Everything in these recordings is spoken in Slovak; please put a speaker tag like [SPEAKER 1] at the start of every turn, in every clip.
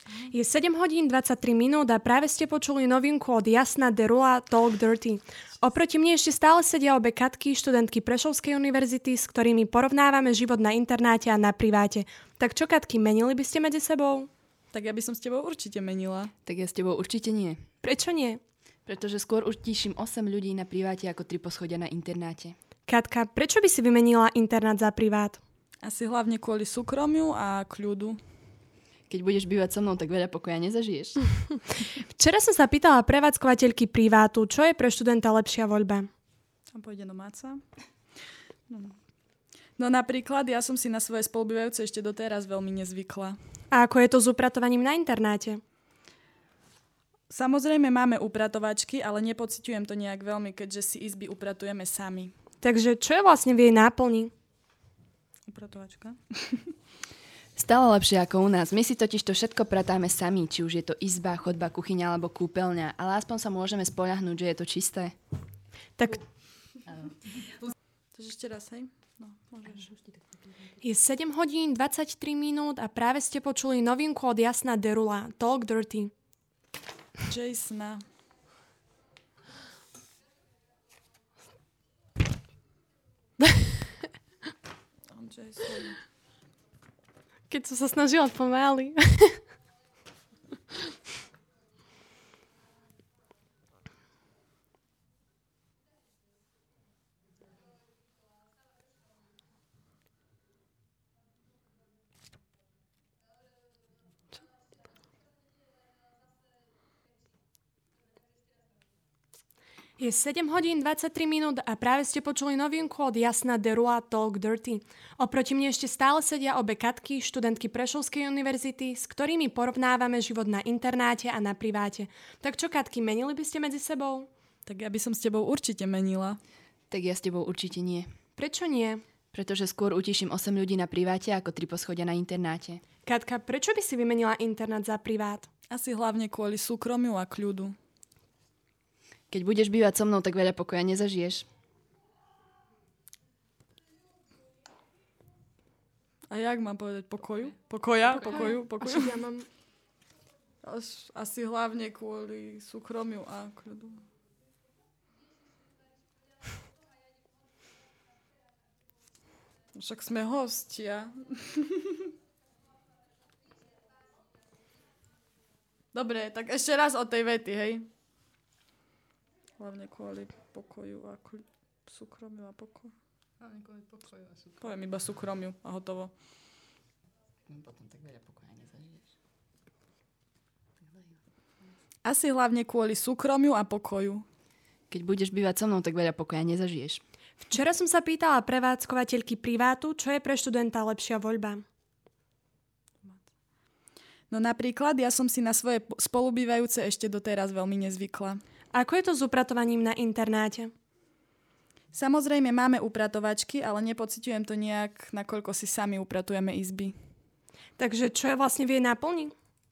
[SPEAKER 1] Je 7 hodín 23 minút a práve ste počuli novinku od Jasna Derula Talk Dirty. Oproti mne ešte stále sedia obe Katky, študentky Prešovskej univerzity, s ktorými porovnávame život na internáte a na priváte. Tak čo, Katky, menili by ste medzi sebou?
[SPEAKER 2] Tak ja by som s tebou určite menila.
[SPEAKER 3] Tak ja s tebou určite nie.
[SPEAKER 1] Prečo nie?
[SPEAKER 3] Pretože skôr utíšim 8 ľudí na priváte ako 3 poschodia na internáte.
[SPEAKER 1] Katka, prečo by si vymenila internát za privát?
[SPEAKER 2] Asi hlavne kvôli súkromiu a kľudu.
[SPEAKER 3] Keď budeš bývať so mnou, tak veľa pokoja nezažiješ.
[SPEAKER 1] Včera som sa pýtala prevádzkovateľky privátu, čo je pre študenta lepšia voľba.
[SPEAKER 2] A pôjde domáca? No napríklad, ja som si na svoje spolubývajúce ešte doteraz veľmi nezvykla.
[SPEAKER 1] A ako je to s upratovaním na internáte?
[SPEAKER 2] Samozrejme máme upratovačky, ale nepociťujem to nejak veľmi, keďže si izby upratujeme sami.
[SPEAKER 1] Takže čo je vlastne v jej náplni?
[SPEAKER 2] Upratovačka?
[SPEAKER 3] Stále lepšie ako u nás. My si totiž to všetko pratáme sami, či už je to izba, chodba, kuchyňa alebo kúpeľňa, ale aspoň sa môžeme spoľahnúť, že je to čisté.
[SPEAKER 1] Tak
[SPEAKER 2] Takže ešte raz, hej? No, môžeš.
[SPEAKER 1] je 7 hodín 23 minút a práve ste počuli novinku od Jasna Derula Talk Dirty.
[SPEAKER 2] Jasona. Jason.
[SPEAKER 1] Keď som sa snažila pomaly. Je 7 hodín 23 minút a práve ste počuli novinku od Jasna Derula Talk Dirty. Oproti mne ešte stále sedia obe Katky, študentky Prešovskej univerzity, s ktorými porovnávame život na internáte a na priváte. Tak čo, Katky, menili by ste medzi sebou?
[SPEAKER 2] Tak ja by som s tebou určite menila.
[SPEAKER 3] Tak ja s tebou určite nie.
[SPEAKER 1] Prečo nie?
[SPEAKER 3] Pretože skôr utíšim 8 ľudí na priváte ako 3 poschodia na internáte.
[SPEAKER 1] Katka, prečo by si vymenila internát za privát?
[SPEAKER 2] Asi hlavne kvôli súkromiu a kľudu.
[SPEAKER 3] Keď budeš bývať so mnou, tak veľa pokoja nezažiješ.
[SPEAKER 2] A jak mám povedať? Pokoju? Pokoja? Pokoju?
[SPEAKER 1] Ja mám...
[SPEAKER 2] Asi hlavne kvôli súkromiu a kľudu. Však sme hostia. Dobre, tak ešte raz o tej vety, hej? Hlavne kvôli pokoju a súkromiu a pokoju.
[SPEAKER 3] Hlavne kvôli pokoju a súkromiu.
[SPEAKER 2] Poviem iba súkromiu a hotovo.
[SPEAKER 3] Potom tak veľa pokoja nezažiješ.
[SPEAKER 2] Asi hlavne kvôli súkromiu a pokoju.
[SPEAKER 3] Keď budeš bývať so mnou, tak veľa pokoja nezažiješ.
[SPEAKER 1] Včera som sa pýtala prevádzkovateľky privátu, čo je pre študenta lepšia voľba.
[SPEAKER 2] No napríklad, ja som si na svoje spolubývajúce ešte doteraz veľmi nezvykla.
[SPEAKER 1] Ako je to s upratovaním na internáte?
[SPEAKER 2] Samozrejme máme upratovačky, ale nepociťujem to nejak, nakoľko si sami upratujeme izby.
[SPEAKER 1] Takže čo je vlastne v jej náplni?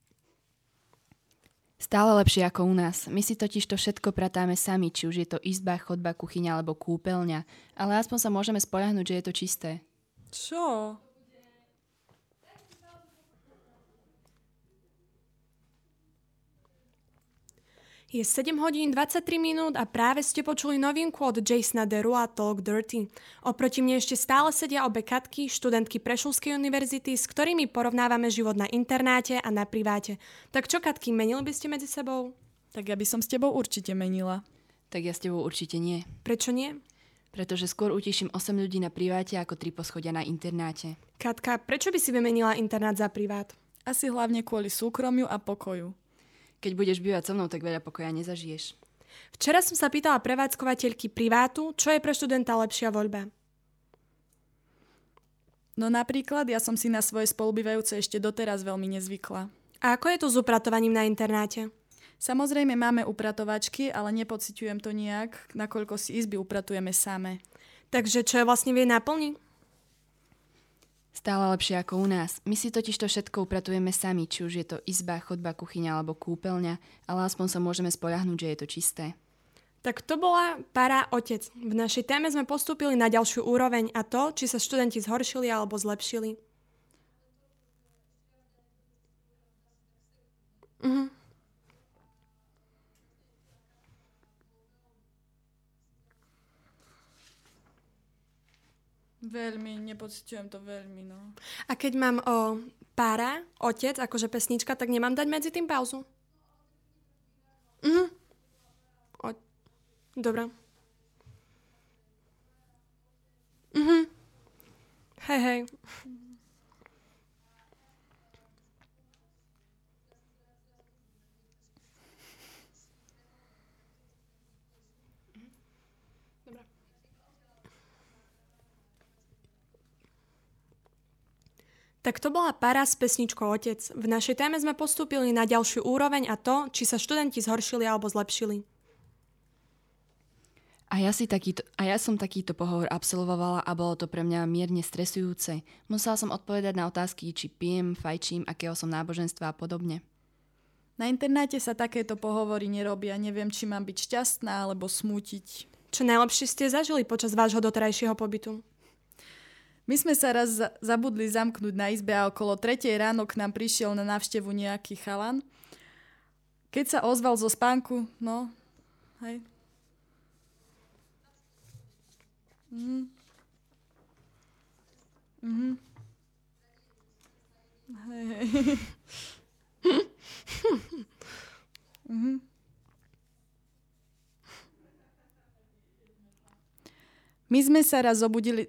[SPEAKER 3] Stále lepšie ako u nás. My si totiž to všetko pratáme sami, či už je to izba, chodba, kuchyňa alebo kúpeľňa, ale aspoň sa môžeme spoľahnúť, že je to čisté.
[SPEAKER 2] Čo?
[SPEAKER 1] Je 7 hodín 23 minút a práve ste počuli novinku od Jasona Derula Talk Dirty. Oproti mne ešte stále sedia obe Katky, študentky Prešovskej univerzity, s ktorými porovnávame život na internáte a na priváte. Tak čo, Katky, menili by ste medzi sebou?
[SPEAKER 2] Tak ja by som s tebou určite menila.
[SPEAKER 3] Tak ja s tebou určite nie.
[SPEAKER 1] Prečo nie?
[SPEAKER 3] Pretože skôr utíšim 8 ľudí na priváte ako 3 poschodia na internáte.
[SPEAKER 1] Katka, prečo by si vymenila internát za privát?
[SPEAKER 2] Asi hlavne kvôli súkromiu a pokoju.
[SPEAKER 3] Keď budeš bývať so mnou, tak veľa pokoja nezažiješ.
[SPEAKER 1] Včera som sa pýtala prevádzkovateľky privátu, čo je pre študenta lepšia voľba.
[SPEAKER 2] No napríklad, ja som si na svoje spolubývajúce ešte doteraz veľmi nezvykla.
[SPEAKER 1] A ako je to s upratovaním na internáte?
[SPEAKER 2] Samozrejme máme upratovačky, ale nepociťujem to nejak, nakoľko si izby upratujeme same.
[SPEAKER 1] Takže čo je vlastne v jej náplni?
[SPEAKER 3] Stále lepšie ako u nás. My si totiž to všetko upratujeme sami, či už je to izba, chodba, kuchyňa alebo kúpeľňa, ale aspoň sa môžeme spoľahnúť, že je to čisté.
[SPEAKER 1] Tak to bola para otec. V našej téme sme postúpili na ďalšiu úroveň a to, či sa študenti zhoršili alebo zlepšili.
[SPEAKER 2] Veľmi, nepociťujem to veľmi, no.
[SPEAKER 1] A keď mám pára, otec, akože pesnička, tak nemám dať medzi tým pauzu? Dobre. Hej. Tak to bola para s pesničkou Otec. V našej téme sme postúpili na ďalšiu úroveň a to, či sa študenti zhoršili alebo zlepšili.
[SPEAKER 3] A ja som takýto pohovor absolvovala a bolo to pre mňa mierne stresujúce. Musela som odpovedať na otázky, či pijem, fajčím, akého som náboženstva a podobne.
[SPEAKER 2] Na internáte sa takéto pohovory nerobia. Neviem, či mám byť šťastná alebo smútiť.
[SPEAKER 1] Čo najlepšie ste zažili počas vášho doterajšieho pobytu?
[SPEAKER 2] My sme sa raz zabudli zamknúť na izbe a okolo 3:00 ráno k nám prišiel na návštevu nejaký chalan. Keď sa ozval zo spánku, hej. Hej. My sme sa raz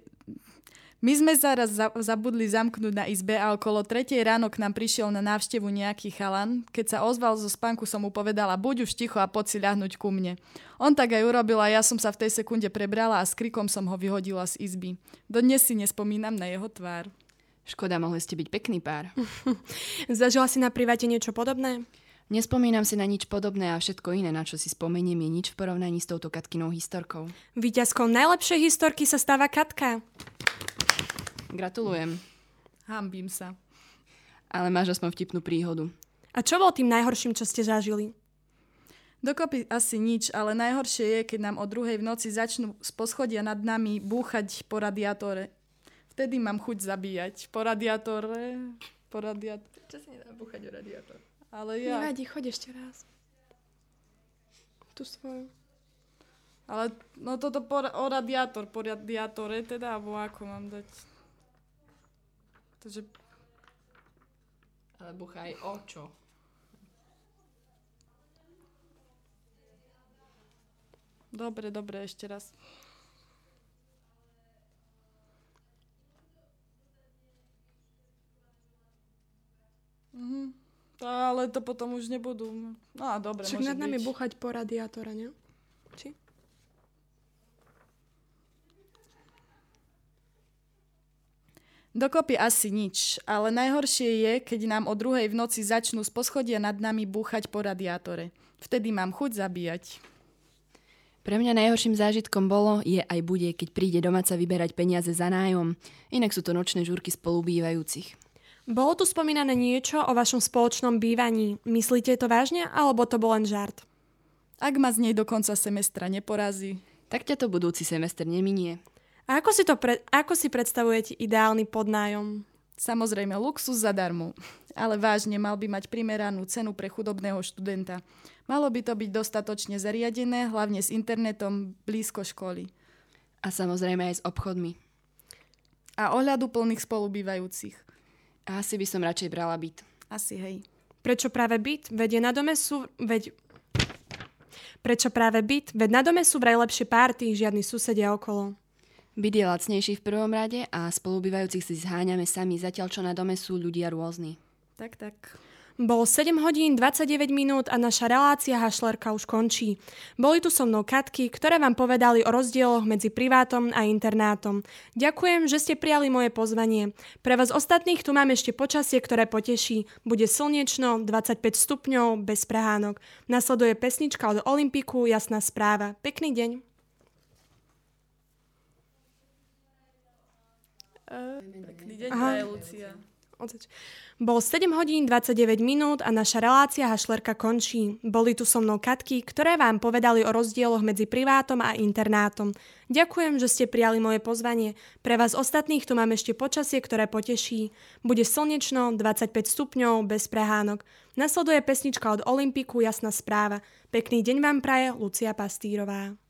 [SPEAKER 2] zabudli zamknúť na izbe a okolo 3:00 ráno k nám prišiel na návštevu nejaký chalan. Keď sa ozval zo spánku, som mu povedala, buď už ticho a poď si ľahnuť ku mne. On tak aj urobil a ja som sa v tej sekunde prebrala a s krikom som ho vyhodila z izby. Dodnes si nespomínam na jeho tvár.
[SPEAKER 3] Škoda, mohli ste byť pekný pár.
[SPEAKER 1] Zažila si na priváte niečo podobné?
[SPEAKER 3] Nespomínam si na nič podobné a všetko iné, na čo si spomeniem, je nič v porovnaní s touto Katkinou historkou.
[SPEAKER 1] Víťazkou najlepšej historky sa stáva Katka.
[SPEAKER 3] Gratulujem.
[SPEAKER 2] Hanbím sa.
[SPEAKER 3] Ale máš aspoň vtipnú príhodu.
[SPEAKER 1] A čo bol tým najhorším, čo ste zažili?
[SPEAKER 2] Dokopy asi nič, ale najhoršie je, keď nám o 2:00 v noci začnú z poschodia nad nami búchať po radiátore. Vtedy mám chuť zabíjať. Po radiátore.
[SPEAKER 3] Čo si nedá búchať o radiátor?
[SPEAKER 2] Ale ja...
[SPEAKER 1] Nevadí, choď ešte raz. Tu svoju.
[SPEAKER 2] Ale toto po radiátore teda, alebo ako mám dať? Takže...
[SPEAKER 3] Ale búchaj o čo?
[SPEAKER 2] Dobre, ešte raz. Ale to potom už nebudú. No dobre,
[SPEAKER 1] však
[SPEAKER 2] môže
[SPEAKER 1] nad nami
[SPEAKER 2] byť.
[SPEAKER 1] búchať po radiátore, nie? Či?
[SPEAKER 2] Dokopy asi nič, ale najhoršie je, keď nám o 2:00 v noci začnú z poschodia nad nami búchať po radiátore. Vtedy mám chuť zabíjať.
[SPEAKER 3] Pre mňa najhorším zážitkom bolo, je aj bude, keď príde domáca vyberať peniaze za nájom. Inak sú to nočné žúrky spolubývajúcich.
[SPEAKER 1] Bolo tu spomínané niečo o vašom spoločnom bývaní. Myslíte to vážne, alebo to bol len žart?
[SPEAKER 2] Ak ma z nej do konca semestra neporazí.
[SPEAKER 3] Tak ťa to budúci semester neminie.
[SPEAKER 1] A ako si predstavujete ideálny podnájom?
[SPEAKER 2] Samozrejme luxus zadarmo. Ale vážne, mal by mať primeranú cenu pre chudobného študenta. Malo by to byť dostatočne zariadené, hlavne s internetom blízko školy.
[SPEAKER 3] A samozrejme aj s obchodmi.
[SPEAKER 2] A ohľaduplných spolubývajúcich.
[SPEAKER 3] A asi by som radšej brala byt.
[SPEAKER 2] Asi hej.
[SPEAKER 1] Prečo práve byt? Veď na dome sú vraj lepšie párty, žiadni susedia okolo.
[SPEAKER 3] Byt je lacnejší v prvom rade a spolubývajúcich si zháňame sami, zatiaľ čo na dome sú ľudia rôzni.
[SPEAKER 2] Tak.
[SPEAKER 1] Bolo 7:29 a naša relácia Hašlerka už končí. Boli tu so mnou Katky, ktoré vám povedali o rozdieloch medzi privátom a internátom. Ďakujem, že ste prijali moje pozvanie. Pre vás ostatných tu mám ešte počasie, ktoré poteší. Bude slnečno, 25 stupňov, bez prehánok. Nasleduje pesnička od Olympiku, Jasná správa. Pekný deň.
[SPEAKER 2] Pekný deň, praje Lucia.
[SPEAKER 1] Bolo 7:29 a naša relácia Hašlerka končí. Boli tu so mnou Katky, ktoré vám povedali o rozdieloch medzi privátom a internátom. Ďakujem, že ste prijali moje pozvanie. Pre vás ostatných tu mám ešte počasie, ktoré poteší. Bude slnečno, 25 stupňov, bez prehánok. Nasleduje pesnička od Olympiku, Jasná správa. Pekný deň vám praje Lucia Pastýrová.